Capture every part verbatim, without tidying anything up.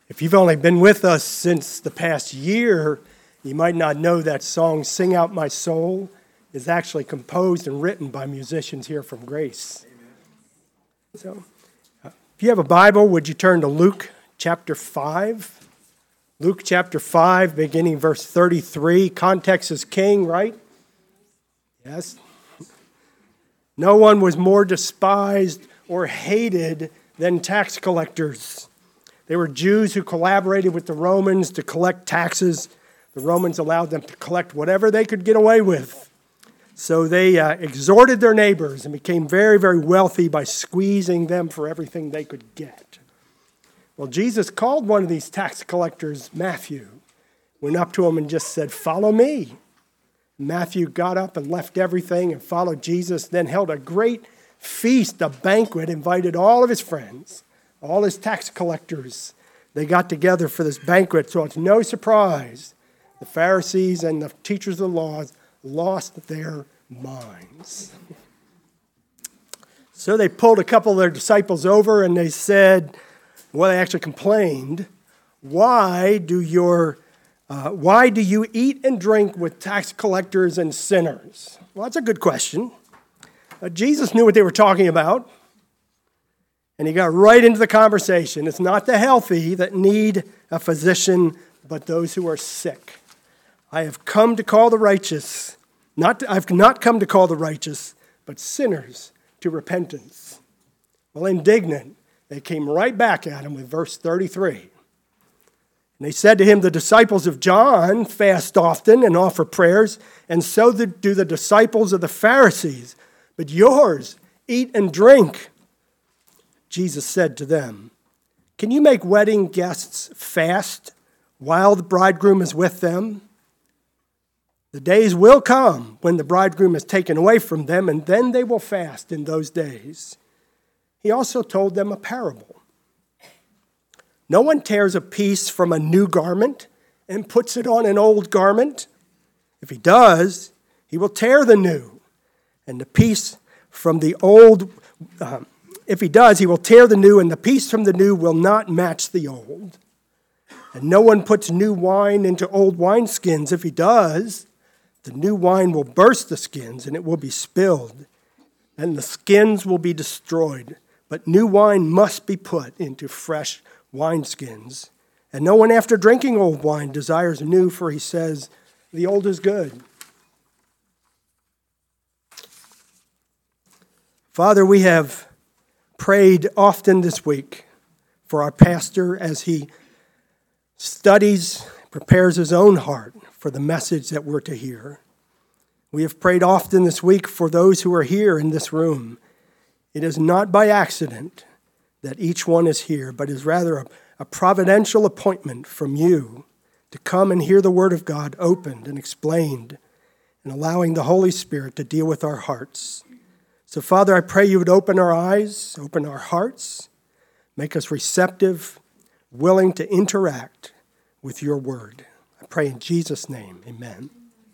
If you've only been with us since the past year, you might not know that song, Sing Out My Soul, is actually composed and written by musicians here from Grace. Amen. So, uh, if you have a Bible, would you turn to Luke chapter five? Luke chapter five, beginning verse thirty-three. Context is king, right? Yes. No one was more despised or hated than tax collectors. They were Jews who collaborated with the Romans to collect taxes. The Romans allowed them to collect whatever they could get away with. So they uh, exhorted their neighbors and became very, very wealthy by squeezing them for everything they could get. Well, Jesus called one of these tax collectors Matthew, went up to him and just said, "Follow me." Matthew got up and left everything and followed Jesus, then held a great feast, a banquet, invited all of his friends, all his tax collectors. They got together for this banquet, so it's no surprise the Pharisees and the teachers of the law lost their minds. So they pulled a couple of their disciples over and they said, well, they actually complained, why do your uh, why do you eat and drink with tax collectors and sinners? Well, that's a good question. Uh, Jesus knew what they were talking about. And he got right into the conversation. It's not the healthy that need a physician, but those who are sick. I have come to call the righteous, not to, I've not come to call the righteous, but sinners to repentance. Well, indignant, they came right back at him with verse thirty-three. And they said to him, the disciples of John fast often and offer prayers, and so do the disciples of the Pharisees. But yours eat and drink. Jesus said to them, can you make wedding guests fast while the bridegroom is with them? The days will come when the bridegroom is taken away from them, and then they will fast in those days. He also told them a parable. No one tears a piece from a new garment and puts it on an old garment. If he does, he will tear the new, and the piece from the old um, If he does, he will tear the new, and the piece from the new will not match the old. And no one puts new wine into old wineskins. If he does, the new wine will burst the skins, and it will be spilled, and the skins will be destroyed. But new wine must be put into fresh wineskins. And no one after drinking old wine desires new, for he says, the old is good. Father, we have prayed often this week for our pastor as he studies, prepares his own heart for the message that we're to hear. We have prayed often this week for those who are here in this room. It is not by accident that each one is here, but is rather a, a providential appointment from you to come and hear the Word of God opened and explained, and allowing the Holy Spirit to deal with our hearts. So, Father, I pray you would open our eyes, open our hearts, make us receptive, willing to interact with your word. I pray in Jesus' name, amen.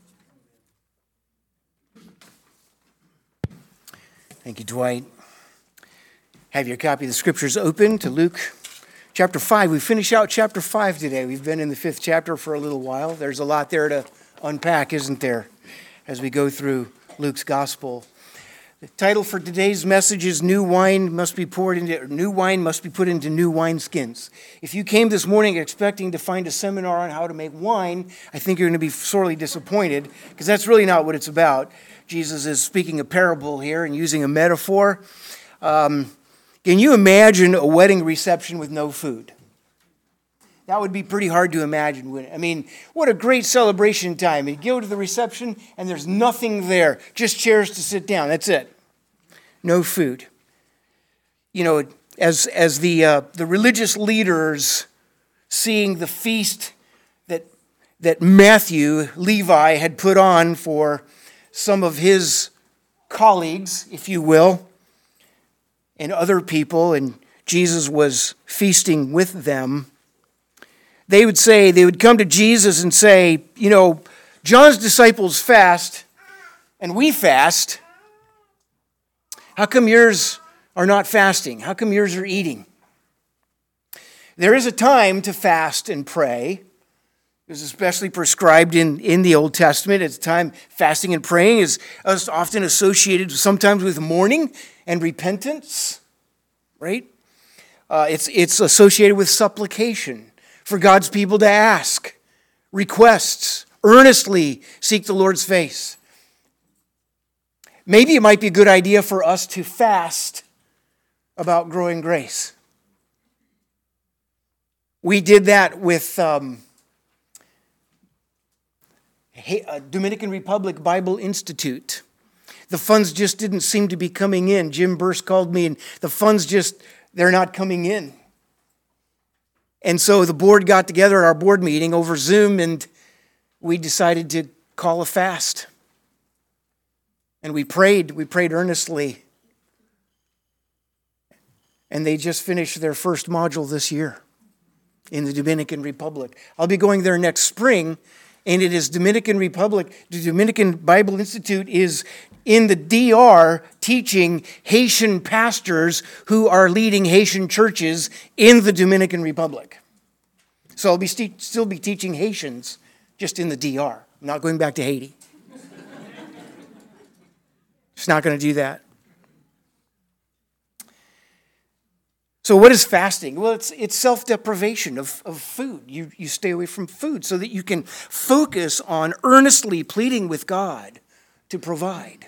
Thank you, Dwight. Have your copy of the scriptures open to Luke chapter five. We finish out chapter five today. We've been in the fifth chapter for a little while. There's a lot there to unpack, isn't there, as we go through Luke's gospel. The title for today's message is New Wine Must Be Poured into, or New Wine Must Be Put into New Wineskins. If you came this morning expecting to find a seminar on how to make wine, I think you're going to be sorely disappointed, because that's really not what it's about. Jesus is speaking a parable here and using a metaphor. Um, can you imagine a wedding reception with no food? That would be pretty hard to imagine, wouldn't it? I mean, what a great celebration time. You go to the reception and there's nothing there, just chairs to sit down. That's it. No food. You know, as as the uh, the religious leaders seeing the feast that that Matthew, Levi, had put on for some of his colleagues, if you will, and other people, and Jesus was feasting with them, they would say, they would come to Jesus and say, you know, John's disciples fast and we fast. How come yours are not fasting? How come yours are eating? There is a time to fast and pray. It was especially prescribed in, in the Old Testament. It's a time fasting and praying is often associated sometimes with mourning and repentance, right? Uh, it's, it's associated with supplication for God's people to ask, requests, earnestly seek the Lord's face. Maybe it might be a good idea for us to fast about growing grace. We did that with um, Dominican Republic Bible Institute. The funds just didn't seem to be coming in. Jim Burse called me, and the funds just, they're not coming in. And so the board got together at our board meeting over Zoom, and we decided to call a fast. And we prayed, we prayed earnestly. And they just finished their first module this year in the Dominican Republic. I'll be going there next spring, and it is Dominican Republic. The Dominican Bible Institute is in the D R teaching Haitian pastors who are leading Haitian churches in the Dominican Republic. So I'll be st- still be teaching Haitians just in the D R. I'm not going back to Haiti. Just not going to do that. So what is fasting? Well, it's it's self-deprivation of, of food. You, you stay away from food so that you can focus on earnestly pleading with God to provide.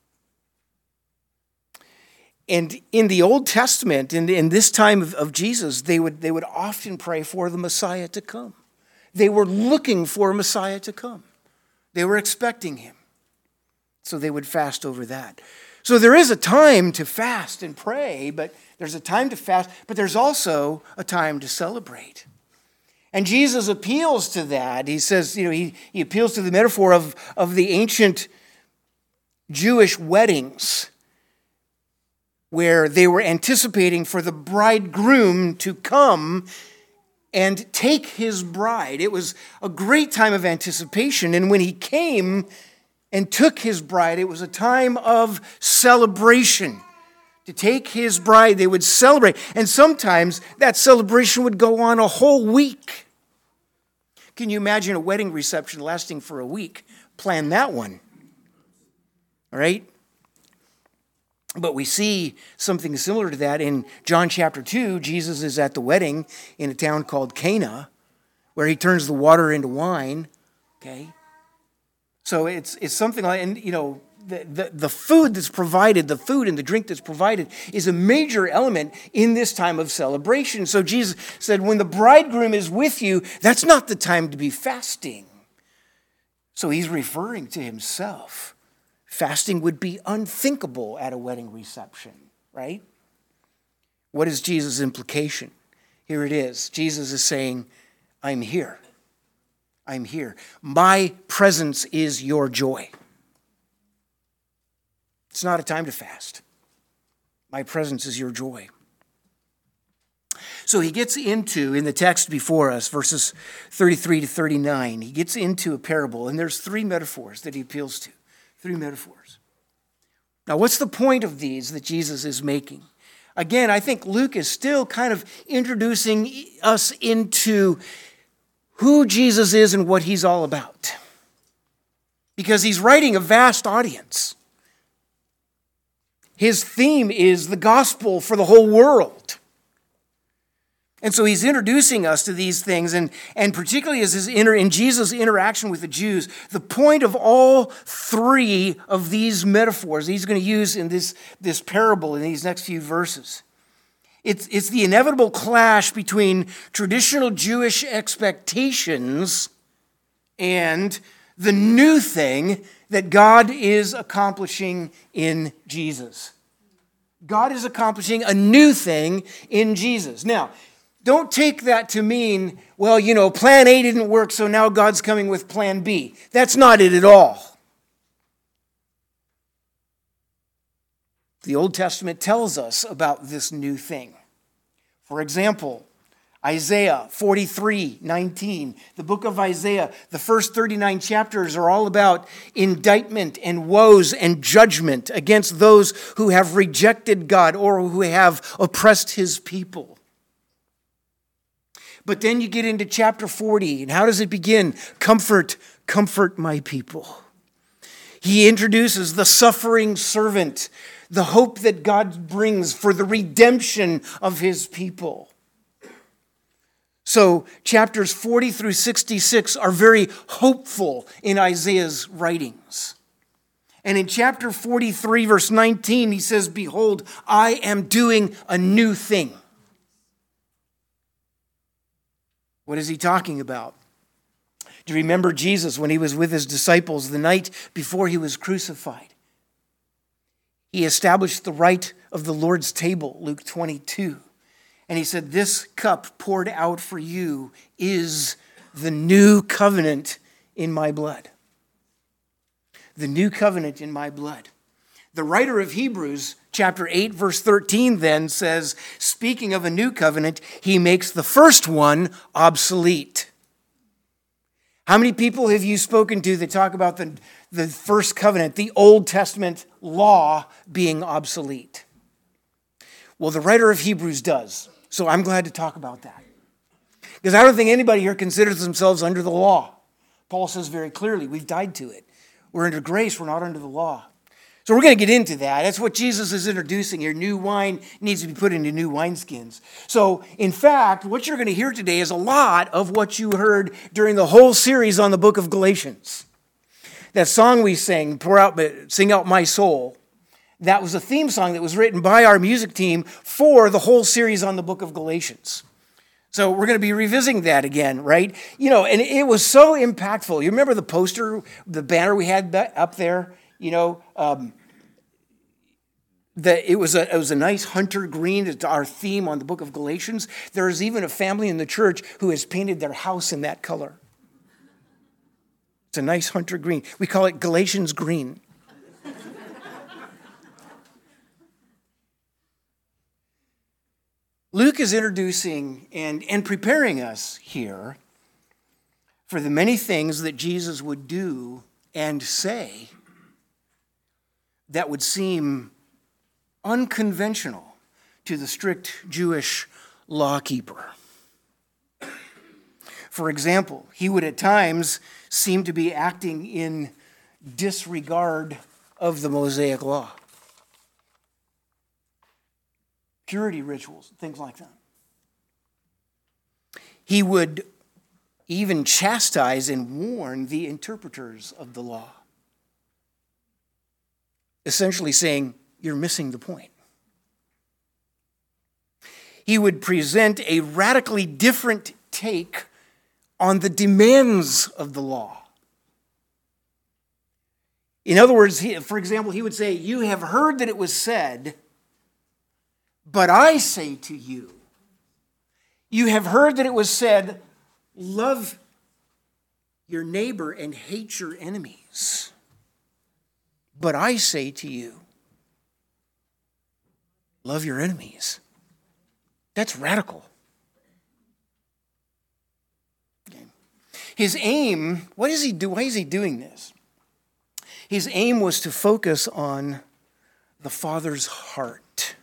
And in the Old Testament, in, in this time of, of Jesus, they would, they would often pray for the Messiah to come. They were looking for a Messiah to come. They were expecting him. So they would fast over that. So there is a time to fast and pray, but there's a time to fast, but there's also a time to celebrate. And Jesus appeals to that. He says, you know, he, he appeals to the metaphor of, of the ancient Jewish weddings where they were anticipating for the bridegroom to come and take his bride. It was a great time of anticipation, and when he came and took his bride, it was a time of celebration. To take his bride, they would celebrate. And sometimes that celebration would go on a whole week. Can you imagine a wedding reception lasting for a week? Plan that one. All right? But we see something similar to that in John chapter two. Jesus is at the wedding in a town called Cana, where he turns the water into wine. Okay? So it's it's something like, and you know, the, the, the food that's provided, the food and the drink that's provided is a major element in this time of celebration. So Jesus said, when the bridegroom is with you, that's not the time to be fasting. So he's referring to himself. Fasting would be unthinkable at a wedding reception, right? What is Jesus' implication? Here it is. Jesus is saying, I'm here. I'm here. My presence is your joy. It's not a time to fast. My presence is your joy. So he gets into, in the text before us, verses thirty-three to thirty-nine, he gets into a parable, and there's three metaphors that he appeals to. Three metaphors. Now, what's the point of these that Jesus is making? Again, I think Luke is still kind of introducing us into who Jesus is and what he's all about. Because he's writing a vast audience. His theme is the gospel for the whole world. And so he's introducing us to these things, and, and particularly as his inter, in Jesus' interaction with the Jews, the point of all three of these metaphors he's going to use in this, this parable in these next few verses. It's, it's the inevitable clash between traditional Jewish expectations and the new thing that God is accomplishing in Jesus. God is accomplishing a new thing in Jesus. Now, don't take that to mean, well, you know, plan A didn't work, so now God's coming with plan B. That's not it at all. The Old Testament tells us about this new thing. For example, Isaiah forty-three nineteen, the book of Isaiah, the first thirty-nine chapters are all about indictment and woes and judgment against those who have rejected God or who have oppressed his people. But then you get into chapter forty, and how does it begin? Comfort, comfort my people. He introduces the suffering servant, the hope that God brings for the redemption of his people. So chapters forty through sixty-six are very hopeful in Isaiah's writings. And in chapter forty-three, verse nineteen, he says, behold, I am doing a new thing. What is he talking about? Do you remember Jesus when he was with his disciples the night before he was crucified? He established the rite of the Lord's table, Luke twenty-two. And he said, this cup poured out for you is the new covenant in my blood. The new covenant in my blood. The writer of Hebrews, chapter eight, verse thirteen, then says, speaking of a new covenant, he makes the first one obsolete. How many people have you spoken to that talk about the, the first covenant, the Old Testament law being obsolete? Well, the writer of Hebrews does. So I'm glad to talk about that. Because I don't think anybody here considers themselves under the law. Paul says very clearly, we've died to it. We're under grace, we're not under the law. So we're going to get into that. That's what Jesus is introducing here. New wine needs to be put into new wineskins. So, in fact, what you're going to hear today is a lot of what you heard during the whole series on the book of Galatians. That song we sang, Pour Out, Sing Out My Soul, that was a theme song that was written by our music team for the whole series on the book of Galatians. So we're going to be revisiting that again, right? You know, and it was so impactful. You remember the poster, the banner we had up there? You know, um, the, it was a it was a nice hunter green. It's our theme on the book of Galatians. There is even a family in the church who has painted their house in that color. It's a nice hunter green. We call it Galatians green. Luke is introducing and, and preparing us here for the many things that Jesus would do and say that would seem unconventional to the strict Jewish lawkeeper. For example, he would at times seem to be acting in disregard of the Mosaic law. Purity rituals, things like that. He would even chastise and warn the interpreters of the law, essentially saying, you're missing the point. He would present a radically different take on the demands of the law. In other words, he, for example, he would say, you have heard that it was said, but I say to you, you have heard that it was said, love your neighbor and hate your enemies. But I say to you, love your enemies. That's radical. Okay. His aim, what does he do? Why is he doing this? His aim was to focus on the Father's heart.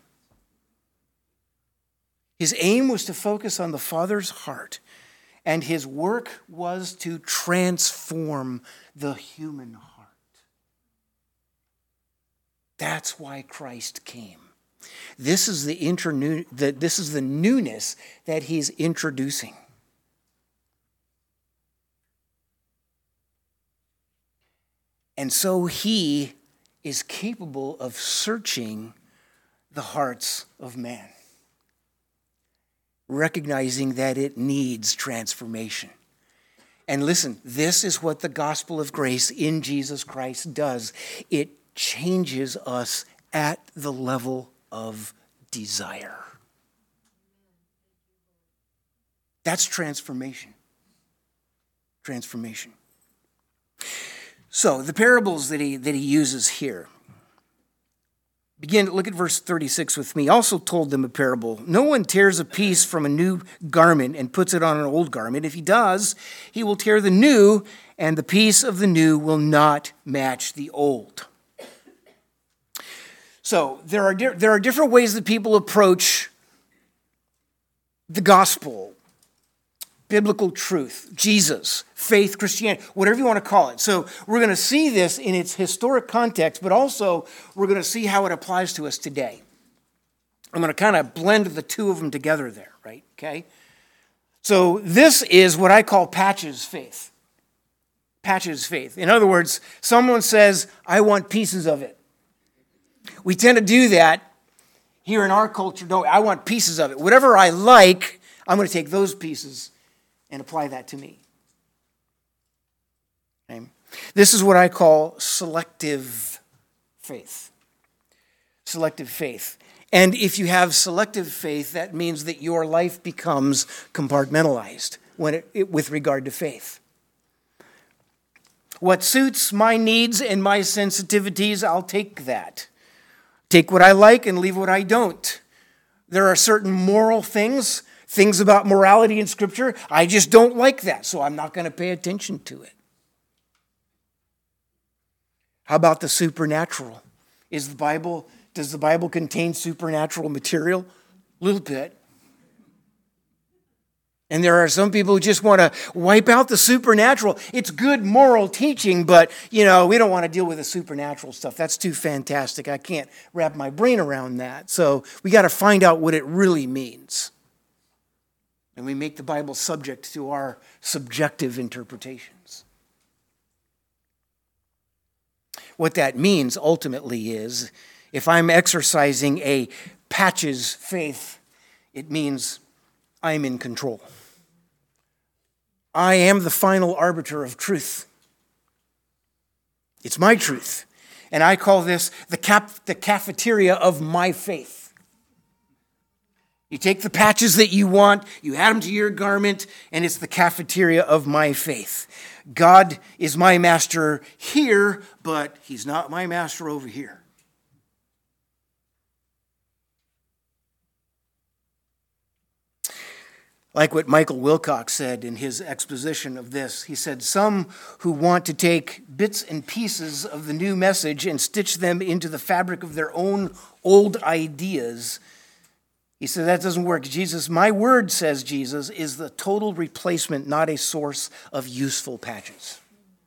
His aim was to focus on the Father's heart, and his work was to transform the human heart. That's why Christ came. This is the, internew, the, this is the newness that he's introducing. And so he is capable of searching the hearts of man, recognizing that it needs transformation. And listen, this is what the gospel of grace in Jesus Christ does. It changes us at the level of desire. That's transformation. Transformation. So the parables that he that he uses here. Begin to look at verse thirty-six with me. Also told them a parable. No one tears a piece from a new garment and puts it on an old garment. If he does, he will tear the new, and the piece of the new will not match the old. So there are di- there are different ways that people approach the gospel biblical truth, Jesus, faith, Christianity, whatever you want to call it. So we're going to see this in its historic context, but also we're going to see how it applies to us today. I'm going to kind of blend the two of them together there, right? Okay? So this is what I call Patch's faith. Patch's faith. In other words, someone says, I want pieces of it. We tend to do that here in our culture. No, I want pieces of it. Whatever I like, I'm going to take those pieces and apply that to me. Okay? This is what I call selective faith. Selective faith. And if you have selective faith, that means that your life becomes compartmentalized when it, it, with regard to faith. What suits my needs and my sensitivities, I'll take that. Take what I like and leave what I don't. There are certain moral things, things about morality in Scripture, I just don't like that, so I'm not going to pay attention to it. How about the supernatural? Is the Bible, does the Bible contain supernatural material? A little bit. And there are some people who just want to wipe out the supernatural. It's good moral teaching, but, you know, we don't want to deal with the supernatural stuff. That's too fantastic. I can't wrap my brain around that. So we got to find out what it really means. And we make the Bible subject to our subjective interpretations. What that means ultimately is, if I'm exercising a Patch's faith, it means I'm in control. I am the final arbiter of truth. It's my truth. And I call this the cap, the cafeteria of my faith. You take the patches that you want, you add them to your garment, and it's the cafeteria of my faith. God is my master here, but he's not my master over here. Like what Michael Wilcox said in his exposition of this, he said, some who want to take bits and pieces of the new message and stitch them into the fabric of their own old ideas, he said, that doesn't work. Jesus, my word, says Jesus, is the total replacement, not a source of useful patches.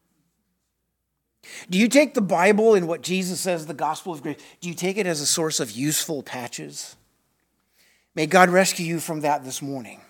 Do you take the Bible and what Jesus says, the gospel of grace, do you take it as a source of useful patches? May God rescue you from that this morning.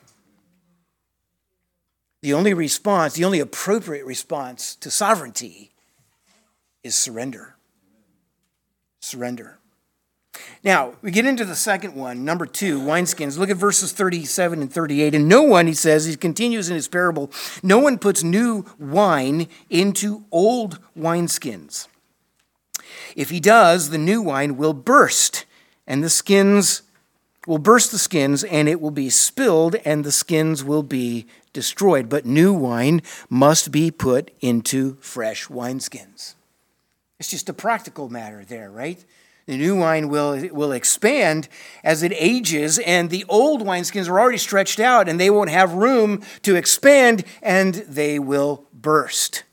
The only response, the only appropriate response to sovereignty is surrender. Surrender. Now, we get into the second one, number two, wineskins. Look at verses thirty-seven and thirty-eight. And no one, he says, he continues in his parable, no one puts new wine into old wineskins. If he does, the new wine will burst, and the skins will burst the skins, and it will be spilled, and the skins will be destroyed. But new wine must be put into fresh wineskins. It's just a practical matter there, right? The new wine will, will expand as it ages, and the old wineskins are already stretched out, and they won't have room to expand, and they will burst.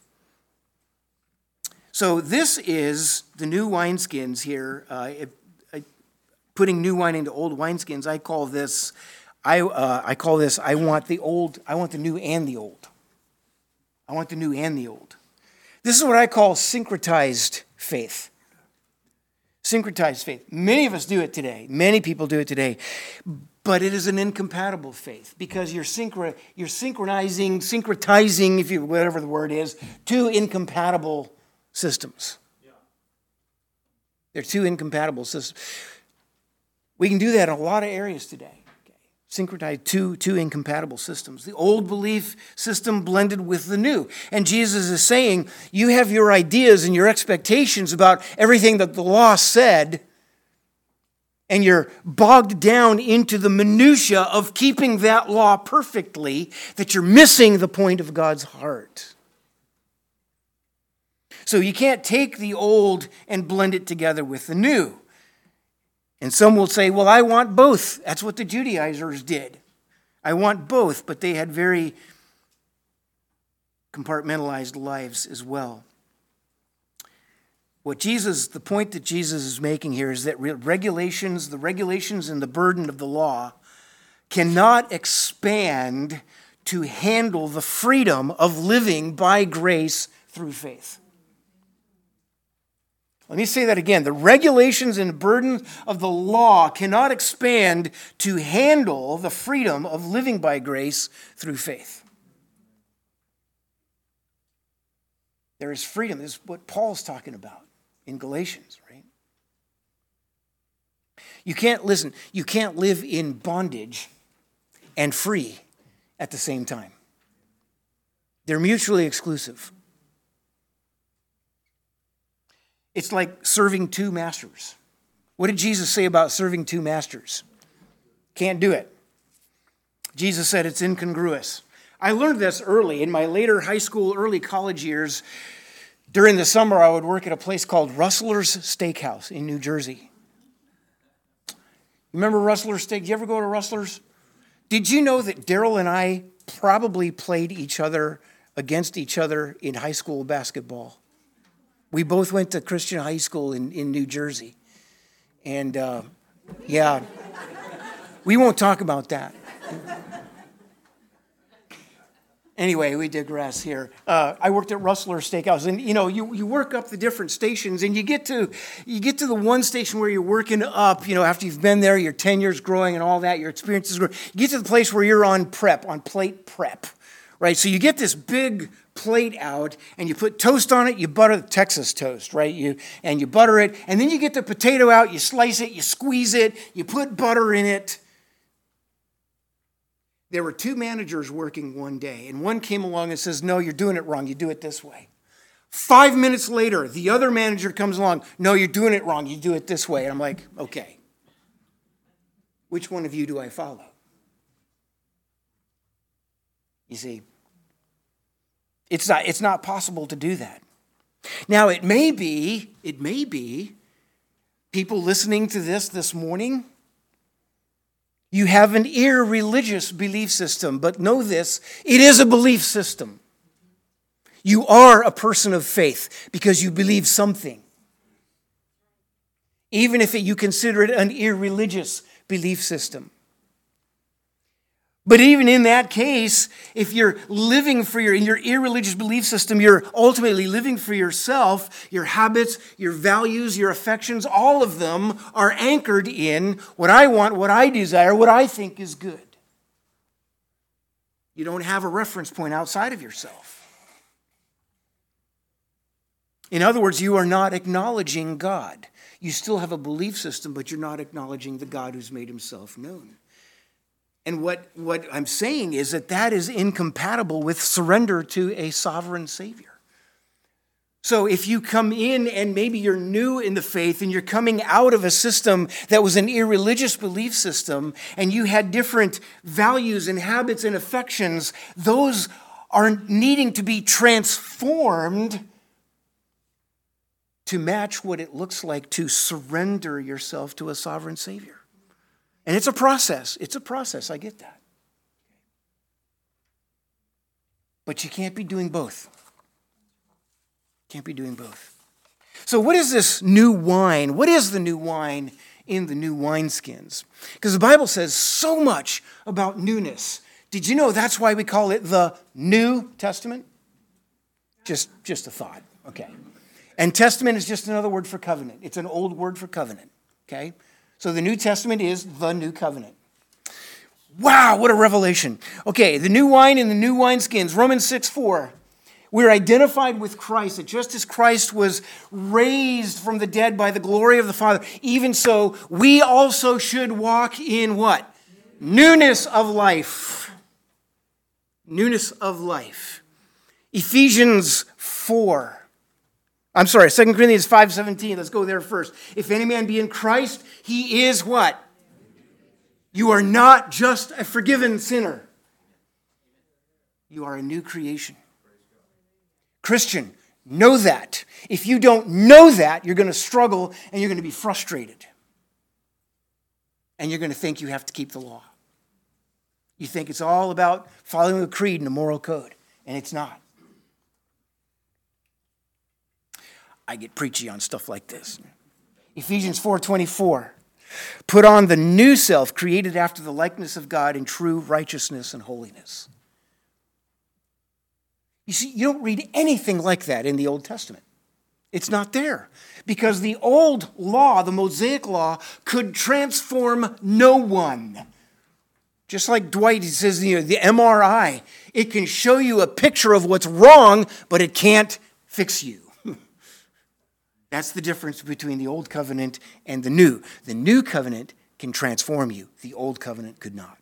So this is the new wineskins here. Uh, it, I, putting new wine into old wineskins, I call this, I uh, I call this, I want the old, I want the new and the old. I want the new and the old. This is what I call syncretized faith. Syncretized faith. Many of us do it today. Many people do it today. But it is an incompatible faith because you're, synchro- you're synchronizing, syncretizing, if you whatever the word is, two incompatible systems. Yeah. They're two incompatible systems. We can do that in a lot of areas today. Syncretize two, two incompatible systems. The old belief system blended with the new. And Jesus is saying, you have your ideas and your expectations about everything that the law said, and you're bogged down into the minutia of keeping that law perfectly, that you're missing the point of God's heart. So you can't take the old and blend it together with the new. And some will say, well, I want both. That's what the Judaizers did. I want both, but they had very compartmentalized lives as well. What Jesus, the point that Jesus is making here is that regulations, the regulations and the burden of the law cannot expand to handle the freedom of living by grace through faith. Let me say that again. The regulations and burdens of the law cannot expand to handle the freedom of living by grace through faith. There is freedom. This is what Paul's talking about in Galatians, right? You can't, listen, you can't live in bondage and free at the same time. They're mutually exclusive. It's like serving two masters. What did Jesus say about serving two masters? Can't do it. Jesus said it's incongruous. I learned this early in my later high school, early college years. During the summer, I would work at a place called Rustler's Steakhouse in New Jersey. Remember Rustler's Steak? Did you ever go to Rustler's? Did you know that Daryl and I probably played each other against each other in high school basketball? We both went to Christian high school in, in New Jersey. And, uh, yeah, we won't talk about that. Anyway, we digress here. Uh, I worked at Rustler's Steakhouse, and you know, you, you work up the different stations, and you get to you get to the one station where you're working up. You know, after you've been there, your tenure's growing and all that, your experience is growing. You get to the place where you're on prep, on plate prep, right? So you get this big plate out, and you put toast on it. You butter the Texas toast, right? You and you butter it, and then you get the potato out. You slice it, you squeeze it, you put butter in it. There were two managers working one day, and one came along and says, no, you're doing it wrong. You do it this way. Five minutes later, the other manager comes along. No, you're doing it wrong. You do it this way. And I'm like, okay. Which one of you do I follow? You see, it's not, it's not possible to do that. Now, it may be, it may be, people listening to this this morning, you have an irreligious belief system, but know this, it is a belief system. You are a person of faith because you believe something. Even if you consider it an irreligious belief system. But even in that case, if you're living for your, in your irreligious belief system, you're ultimately living for yourself, your habits, your values, your affections, all of them are anchored in what I want, what I desire, what I think is good. You don't have a reference point outside of yourself. In other words, you are not acknowledging God. You still have a belief system, but you're not acknowledging the God who's made himself known. And what, what I'm saying is that that is incompatible with surrender to a sovereign Savior. So if you come in and maybe you're new in the faith and you're coming out of a system that was an irreligious belief system and you had different values and habits and affections, those are needing to be transformed to match what it looks like to surrender yourself to a sovereign Savior. And it's a process. It's a process. I get that. But you can't be doing both. Can't be doing both. So what is this new wine? What is the new wine in the new wineskins? Because the Bible says so much about newness. Did you know that's why we call it the New Testament? Just, just a thought. Okay. And testament is just another word for covenant. It's an old word for covenant. Okay. So the New Testament is the new covenant. Wow, what a revelation. Okay, the new wine and the new wineskins. Romans six four. We're identified with Christ, that just as Christ was raised from the dead by the glory of the Father, even so, we also should walk in what? Newness of life. Newness of life. Ephesians four. I'm sorry, Second Corinthians five seventeen. Let's go there first. If any man be in Christ, he is what? You are not just a forgiven sinner. You are a new creation. Christian, know that. If you don't know that, you're going to struggle and you're going to be frustrated. And you're going to think you have to keep the law. You think it's all about following a creed and a moral code, and it's not. I get preachy on stuff like this. Ephesians four twenty-four. Put on the new self created after the likeness of God in true righteousness and holiness. You see, you don't read anything like that in the Old Testament. It's not there. Because the old law, the Mosaic law, could transform no one. Just like Dwight, he says, you know, the M R I, it can show you a picture of what's wrong, but it can't fix you. That's the difference between the old covenant and the new. The new covenant can transform you. The old covenant could not.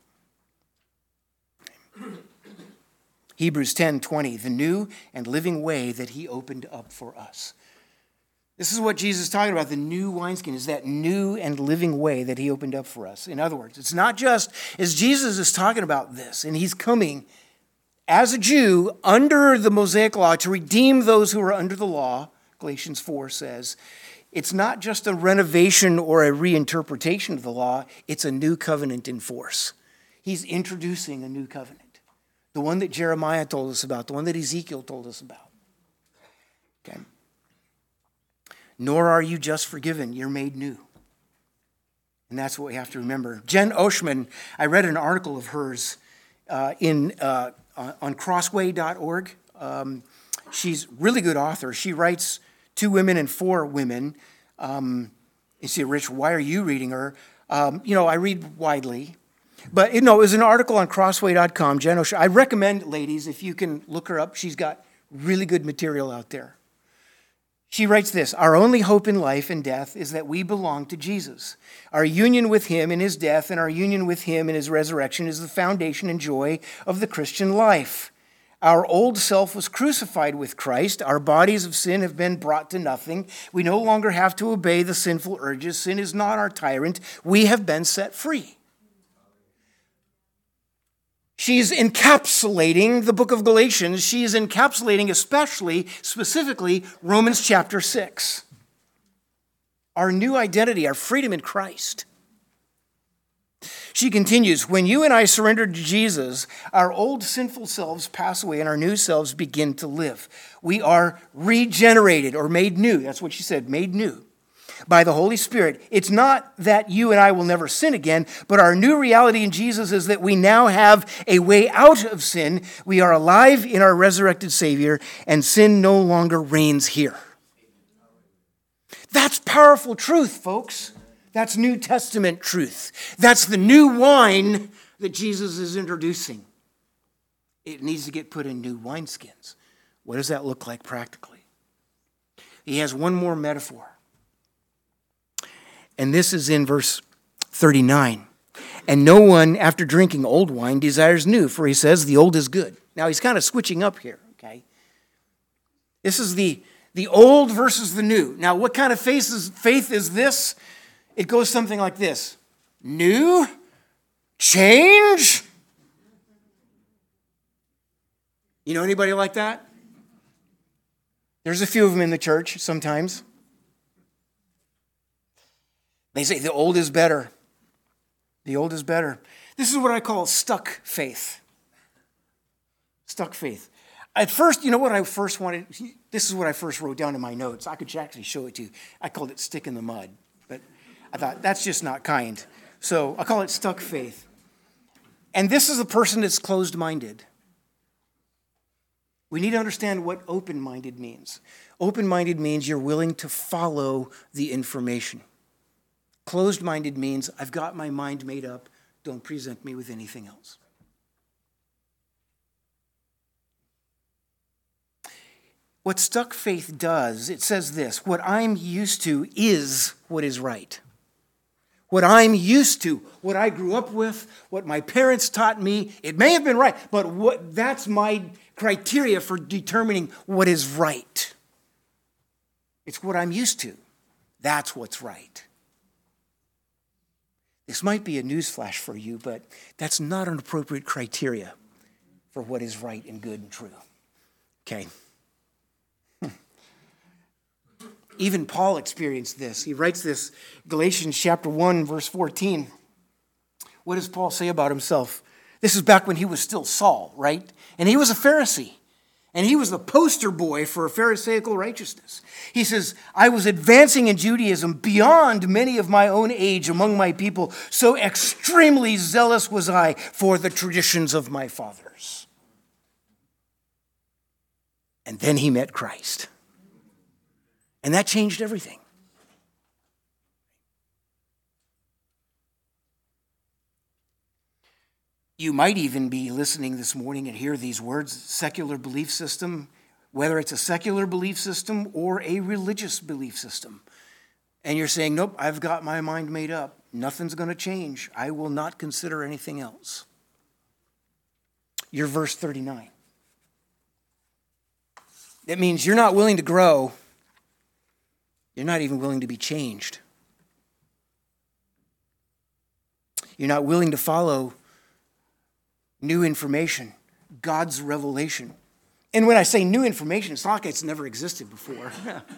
Hebrews ten twenty, the new and living way that he opened up for us. This is what Jesus is talking about. The new wineskin is that new and living way that he opened up for us. In other words, it's not just as Jesus is talking about this, and he's coming as a Jew under the Mosaic law to redeem those who are under the law, Galatians four says. It's not just a renovation or a reinterpretation of the law. It's a new covenant in force. He's introducing a new covenant. The one that Jeremiah told us about, the one that Ezekiel told us about. Okay. Nor are you just forgiven, you're made new. And that's what we have to remember. Jen Oshman, I read an article of hers uh, in uh, on crossway dot org. Um, she's a really good author. She writes Two Women and Four Women. Um, you see, Rich, why are you reading her? Um, you know, I read widely. But, you know, it was an article on crossway dot com. Jen Oshman. I recommend, ladies, if you can look her up. She's got really good material out there. She writes this, our only hope in life and death is that we belong to Jesus. Our union with him in his death and our union with him in his resurrection is the foundation and joy of the Christian life. Our old self was crucified with Christ. Our bodies of sin have been brought to nothing. We no longer have to obey the sinful urges. Sin is not our tyrant. We have been set free. She's encapsulating the book of Galatians. She is encapsulating especially, specifically, Romans chapter six. Our new identity, our freedom in Christ. She continues, when you and I surrender to Jesus, our old sinful selves pass away and our new selves begin to live. We are regenerated or made new. That's what she said, made new. By the Holy Spirit. It's not that you and I will never sin again, but our new reality in Jesus is that we now have a way out of sin. We are alive in our resurrected Savior, and sin no longer reigns here. That's powerful truth, folks. That's New Testament truth. That's the new wine that Jesus is introducing. It needs to get put in new wineskins. What does that look like practically? He has one more metaphor. And this is in verse thirty-nine. And no one, after drinking old wine, desires new, for he says the old is good. Now, he's kind of switching up here, okay? This is the, the old versus the new. Now, what kind of faith is, faith is this? It goes something like this. New? Change? You know anybody like that? There's a few of them in the church sometimes. They say the old is better. The old is better. This is what I call stuck faith. Stuck faith. At first, you know what I first wanted? This is what I first wrote down in my notes. I could actually show it to you. I called it stick in the mud. But I thought, that's just not kind. So I call it stuck faith. And this is a person that's closed-minded. We need to understand what open-minded means. Open-minded means you're willing to follow the information. Closed-minded means I've got my mind made up. Don't present me with anything else. What stuck faith does, it says this, what I'm used to is what is right. What I'm used to, what I grew up with, what my parents taught me, it may have been right, but what that's my criteria for determining what is right. It's what I'm used to. That's what's right. This might be a newsflash for you, but that's not an appropriate criteria for what is right and good and true. Okay? Even Paul experienced this. He writes this, Galatians chapter one, verse fourteen. What does Paul say about himself? This is back when he was still Saul, right? And he was a Pharisee. And he was the poster boy for Pharisaical righteousness. He says, I was advancing in Judaism beyond many of my own age among my people. So extremely zealous was I for the traditions of my fathers. And then he met Christ. And that changed everything. You might even be listening this morning and hear these words, secular belief system, whether it's a secular belief system or a religious belief system. And you're saying, nope, I've got my mind made up. Nothing's going to change. I will not consider anything else. You're verse thirty-nine. That means you're not willing to grow. You're not even willing to be changed. You're not willing to follow new information, God's revelation. And when I say new information, it's not like it's never existed before.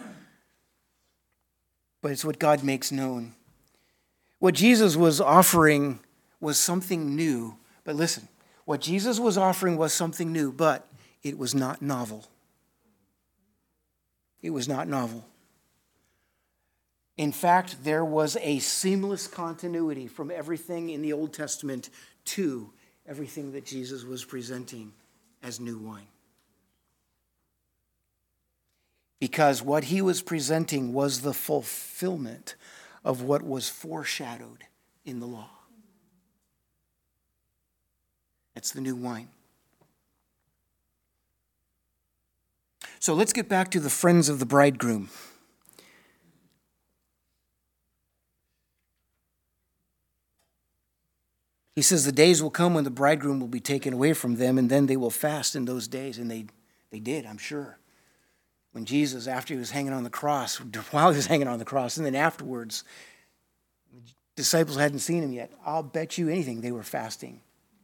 But it's what God makes known. What Jesus was offering was something new. But listen, what Jesus was offering was something new, but it was not novel. It was not novel. In fact, there was a seamless continuity from everything in the Old Testament to everything that Jesus was presenting as new wine. Because what he was presenting was the fulfillment of what was foreshadowed in the law. That's the new wine. So let's get back to the friends of the bridegroom. He says the days will come when the bridegroom will be taken away from them, and then they will fast in those days. And they, they did, I'm sure. When Jesus, after he was hanging on the cross, while he was hanging on the cross, and then afterwards, the disciples hadn't seen him yet. I'll bet you anything they were fasting.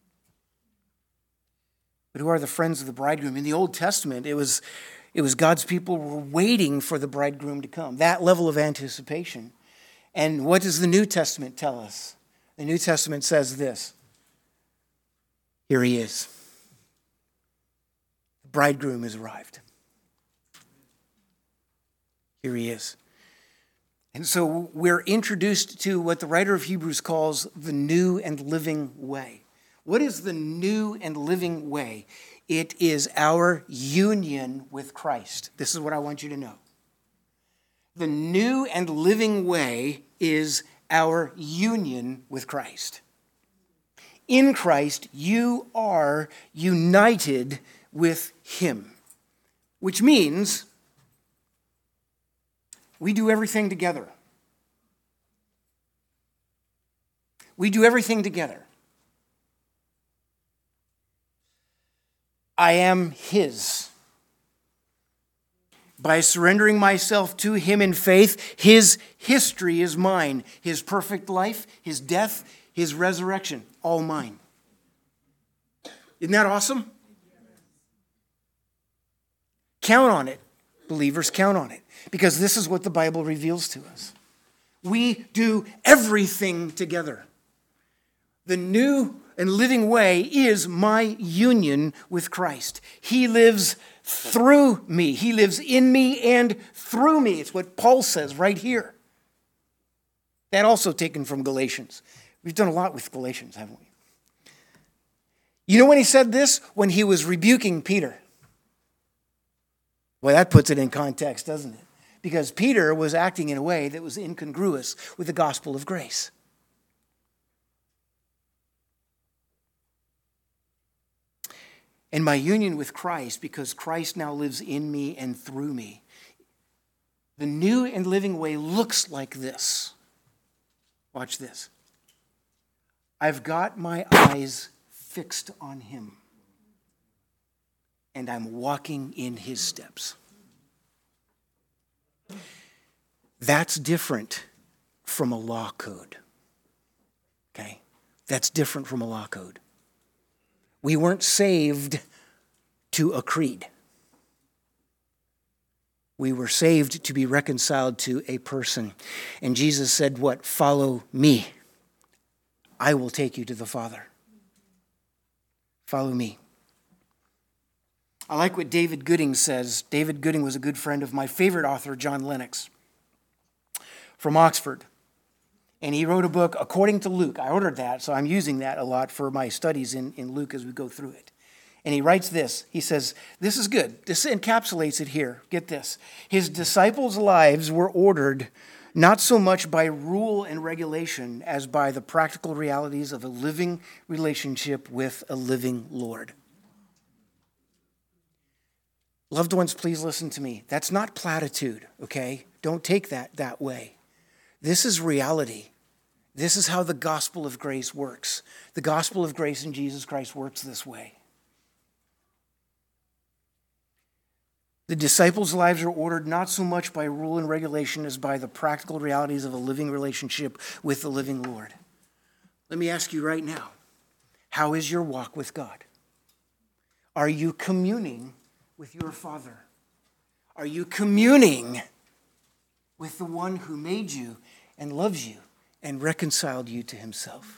But who are the friends of the bridegroom? In the Old Testament, it was, it was God's people were waiting for the bridegroom to come. That level of anticipation. And what does the New Testament tell us? The New Testament says this. Here he is. The bridegroom has arrived. Here he is. And so we're introduced to what the writer of Hebrews calls the new and living way. What is the new and living way? It is our union with Christ. This is what I want you to know. The new and living way is our union with Christ. In Christ, you are united with him, which means we do everything together. We do everything together. I am his. By surrendering myself to him in faith, his history is mine. His perfect life, his death, his resurrection, all mine. Isn't that awesome? Count on it, believers, count on it. Because this is what the Bible reveals to us. We do everything together. The new and living way is my union with Christ. He lives through me. He lives in me and through me. It's what Paul says right here. That also taken from Galatians. We've done a lot with Galatians, haven't we? You know when he said this? When he was rebuking Peter. Well, that puts it in context, doesn't it? Because Peter was acting in a way that was incongruous with the gospel of grace. And my union with Christ, because Christ now lives in me and through me. The new and living way looks like this. Watch this. I've got my eyes fixed on him. And I'm walking in his steps. That's different from a law code. Okay? That's different from a law code. We weren't saved to a creed. We were saved to be reconciled to a person. And Jesus said what? Follow me. I will take you to the Father. Follow me. I like what David Gooding says. David Gooding was a good friend of my favorite author, John Lennox, from Oxford. And he wrote a book, According to Luke. I ordered that, so I'm using that a lot for my studies in, in Luke as we go through it. And he writes this. He says, this is good. This encapsulates it here. Get this. His disciples' lives were ordered not so much by rule and regulation as by the practical realities of a living relationship with a living Lord. Loved ones, please listen to me. That's not platitude, okay? Don't take that that way. This is reality. This is how the gospel of grace works. The gospel of grace in Jesus Christ works this way. The disciples' lives are ordered not so much by rule and regulation as by the practical realities of a living relationship with the living Lord. Let me ask you right now, how is your walk with God? Are you communing with your Father? Are you communing with the one who made you and loves you and reconciled you to himself?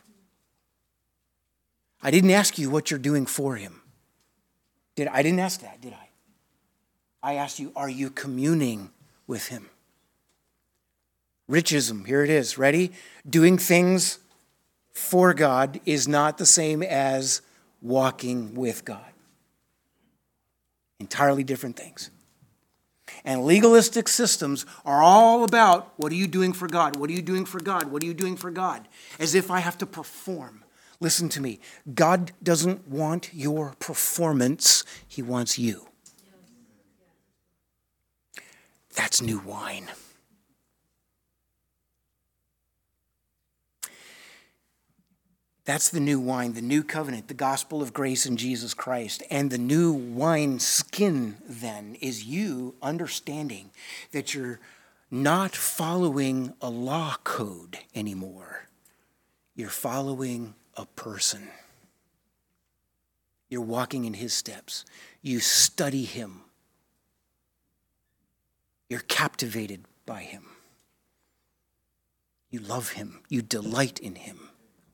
I didn't ask you what you're doing for him. Did I didn't ask that, did I? I asked you, are you communing with him? Richism, here it is. Ready? Doing things for God is not the same as walking with God. Entirely different things. And legalistic systems are all about, what are you doing for God? What are you doing for God? What are you doing for God? As if I have to perform. Listen to me. God doesn't want your performance. He wants you. That's new wine. That's the new wine, the new covenant, the gospel of grace in Jesus Christ. And the new wine skin, then, is you understanding that you're not following a law code anymore. You're following a person. You're walking in his steps. You study him. You're captivated by him. You love him. You delight in him.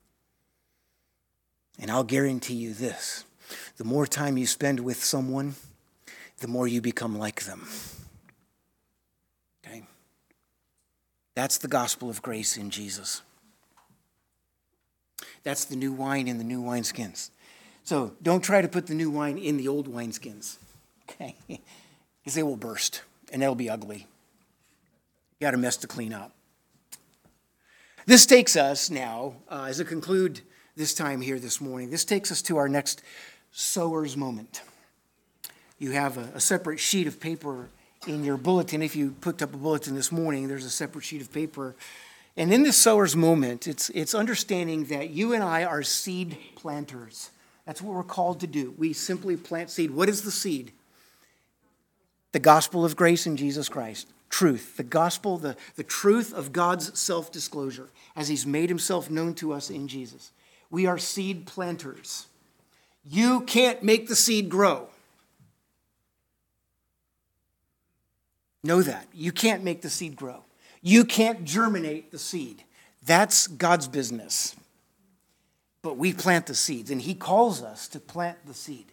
And I'll guarantee you this, the more time you spend with someone, the more you become like them. Okay? That's the gospel of grace in Jesus. That's the new wine in the new wineskins. So don't try to put the new wine in the old wineskins. Okay? Because they will burst. And that'll be ugly. You got a mess to clean up. This takes us now, uh, as I conclude this time here this morning, this takes us to our next sower's moment. You have a, a separate sheet of paper in your bulletin. If you picked up a bulletin this morning, there's a separate sheet of paper. And in this sower's moment, it's, it's understanding that you and I are seed planters. That's what we're called to do. We simply plant seed. What is the seed? The gospel of grace in Jesus Christ. Truth. The gospel, the, the truth of God's self-disclosure as he's made himself known to us in Jesus. We are seed planters. You can't make the seed grow. Know that. You can't make the seed grow. You can't germinate the seed. That's God's business. But we plant the seeds, and he calls us to plant the seed.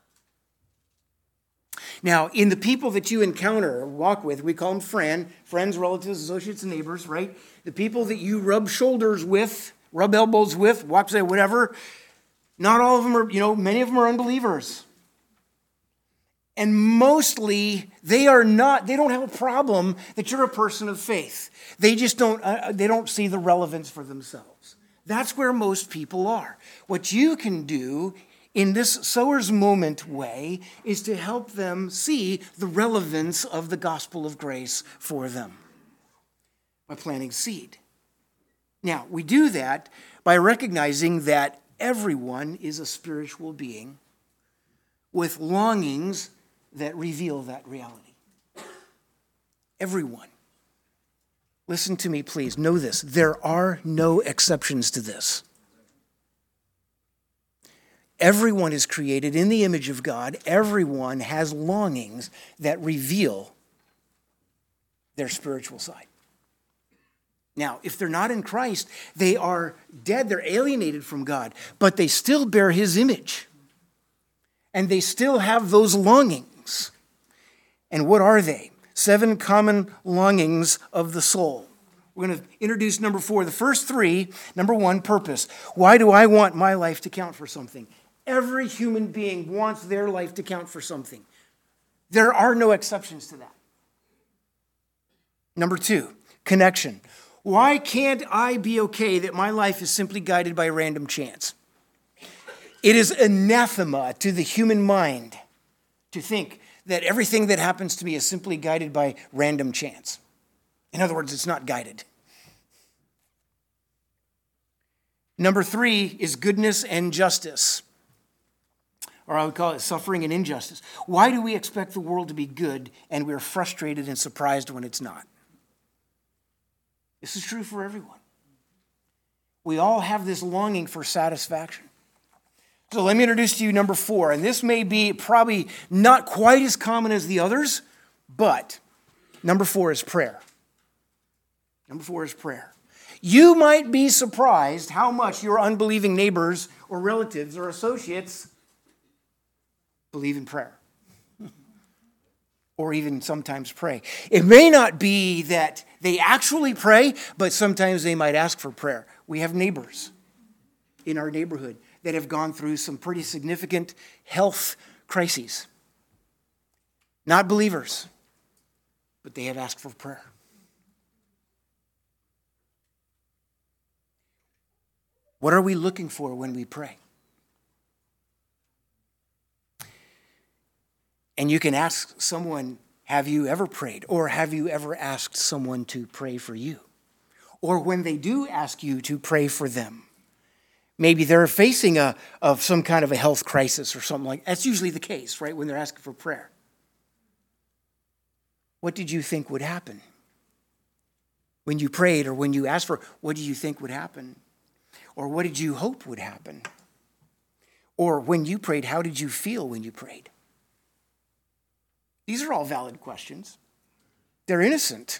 Now, in the people that you encounter or walk with, we call them friend, friends, relatives, associates, and neighbors, right? The people that you rub shoulders with, rub elbows with, walk, say, whatever, not all of them are, you know, many of them are unbelievers. And mostly, they are not, they don't have a problem that you're a person of faith. They just don't, uh, they don't see the relevance for themselves. That's where most people are. What you can do in this sower's moment way is to help them see the relevance of the gospel of grace for them by planting seed. Now, we do that by recognizing that everyone is a spiritual being with longings that reveal that reality. Everyone. Listen to me, please. Know this. There are no exceptions to this. Everyone is created in the image of God. Everyone has longings that reveal their spiritual side. Now, if they're not in Christ, they are dead. They're alienated from God, but they still bear his image. And they still have those longings. And what are they? Seven common longings of the soul. We're going to introduce number four. The first three, number one, purpose. Why do I want my life to count for something? Every human being wants their life to count for something. There are no exceptions to that. Number two, connection. Why can't I be okay that my life is simply guided by random chance? It is anathema to the human mind to think that everything that happens to me is simply guided by random chance. In other words, it's not guided. Number three is goodness and justice. Or I would call it suffering and injustice. Why do we expect the world to be good and we're frustrated and surprised when it's not? This is true for everyone. We all have this longing for satisfaction. So let me introduce to you number four, and this may be probably not quite as common as the others, but number four is prayer. Number four is prayer. You might be surprised how much your unbelieving neighbors or relatives or associates believe in prayer. Or even sometimes pray. It may not be that they actually pray, but sometimes they might ask for prayer. We have neighbors in our neighborhood that have gone through some pretty significant health crises. Not believers, but they have asked for prayer. What are we looking for when we pray? And you can ask someone, have you ever prayed? Or have you ever asked someone to pray for you? Or when they do ask you to pray for them, maybe they're facing a of some kind of a health crisis or something like that. That's usually the case, right, when they're asking for prayer. What did you think would happen? When you prayed or when you asked for, what do you think would happen? Or what did you hope would happen? Or when you prayed, how did you feel when you prayed? These are all valid questions. They're innocent.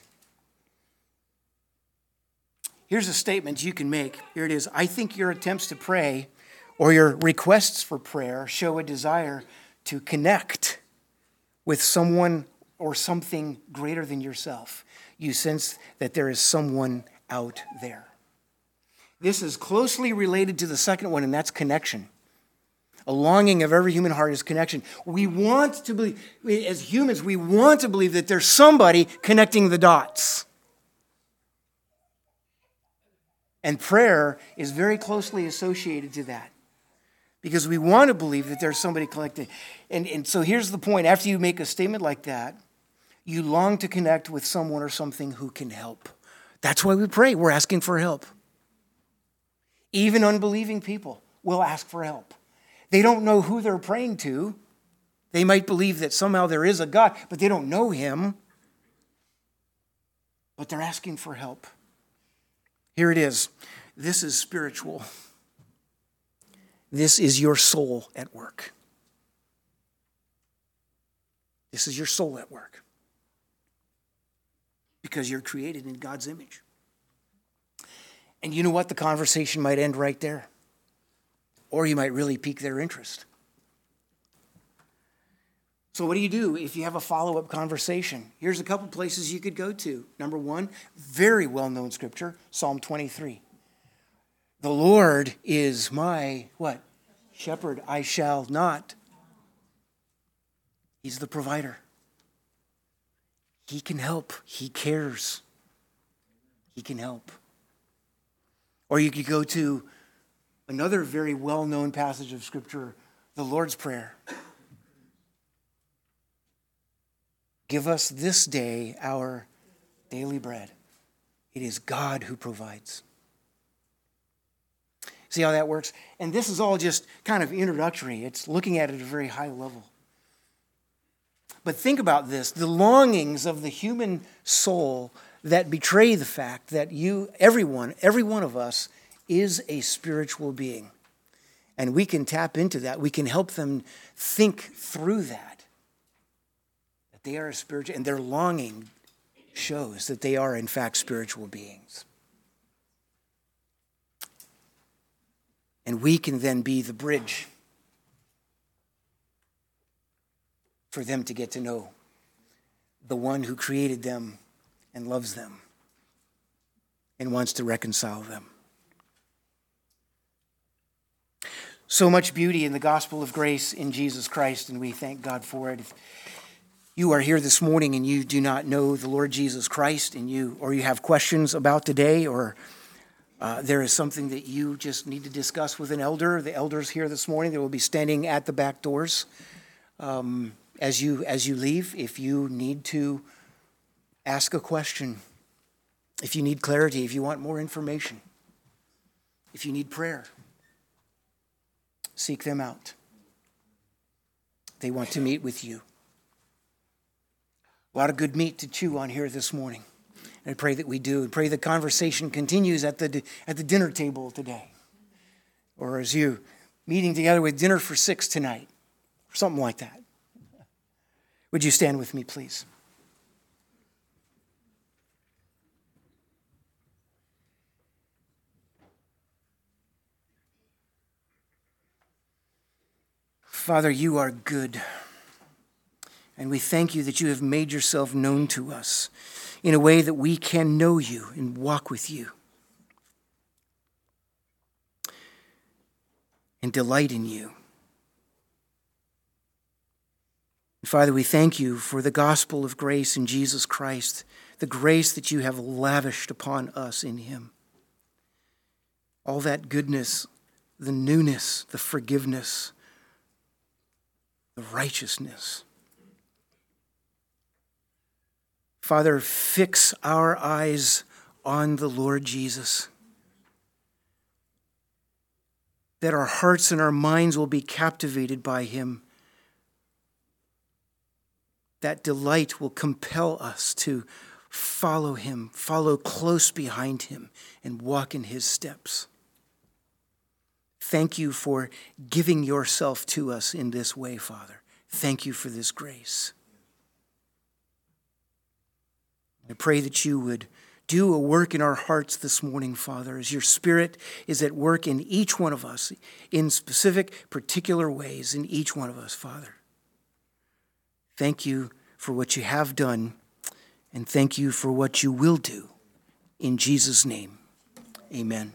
Here's a statement you can make. Here it is. I think your attempts to pray or your requests for prayer show a desire to connect with someone or something greater than yourself. You sense that there is someone out there. This is closely related to the second one, and that's connection. A longing of every human heart is connection. We want to believe, as humans, we want to believe that there's somebody connecting the dots. And prayer is very closely associated to that. Because we want to believe that there's somebody connecting. And, and so here's the point. After you make a statement like that, you long to connect with someone or something who can help. That's why we pray. We're asking for help. Even unbelieving people will ask for help. They don't know who they're praying to. They might believe that somehow there is a God, but they don't know him. But they're asking for help. Here it is. This is spiritual. This is your soul at work. This is your soul at work. Because you're created in God's image. And you know what? The conversation might end right there. Or you might really pique their interest. So what do you do if you have a follow-up conversation? Here's a couple places you could go to. Number one, very well-known scripture, Psalm twenty-three. The Lord is my, what? Shepherd, I shall not. He's the provider. He can help. He cares. He can help. Or you could go to another very well-known passage of Scripture, the Lord's Prayer. Give us this day our daily bread. It is God who provides. See how that works? And this is all just kind of introductory. It's looking at it at a very high level. But think about this. The longings of the human soul that betray the fact that you, everyone, every one of us, is a spiritual being. And we can tap into that. We can help them think through that. That they are a spiritual, and their longing shows that they are in fact spiritual beings. And we can then be the bridge for them to get to know the one who created them and loves them and wants to reconcile them. So much beauty in the gospel of grace in Jesus Christ, and we thank God for it. If you are here this morning and you do not know the Lord Jesus Christ, and you or you have questions about today, or uh, there is something that you just need to discuss with an elder, the elders here this morning, they will be standing at the back doors um, as you as you leave. If you need to ask a question, if you need clarity, if you want more information, if you need prayer, seek them out. They want to meet with you. A lot of good meat to chew on here this morning. And I pray that we do. And pray the conversation continues at the at the dinner table today. Or as you meeting together with dinner for six tonight. Or something like that. Would you stand with me, please? Father, you are good, and we thank you that you have made yourself known to us in a way that we can know you and walk with you and delight in you. And Father, we thank you for the gospel of grace in Jesus Christ, the grace that you have lavished upon us in him. All that goodness, the newness, the forgiveness, the righteousness. Father, fix our eyes on the Lord Jesus, that our hearts and our minds will be captivated by him. That delight will compel us to follow him, follow close behind him, and walk in his steps. Thank you for giving yourself to us in this way, Father. Thank you for this grace. I pray that you would do a work in our hearts this morning, Father, as your Spirit is at work in each one of us, in specific, particular ways in each one of us, Father. Thank you for what you have done, and thank you for what you will do. In Jesus' name, amen.